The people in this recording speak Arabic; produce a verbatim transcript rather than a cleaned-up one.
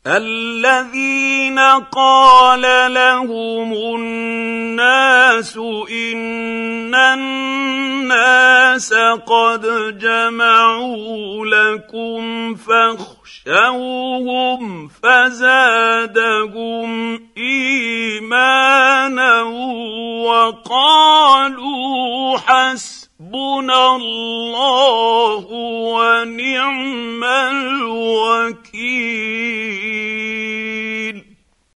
الذين قال لهم الناس إن الناس قد جمعوا لكم فاخشوهم فزادهم إيمانا وقالوا حسبنا الله ونعم الوكيل.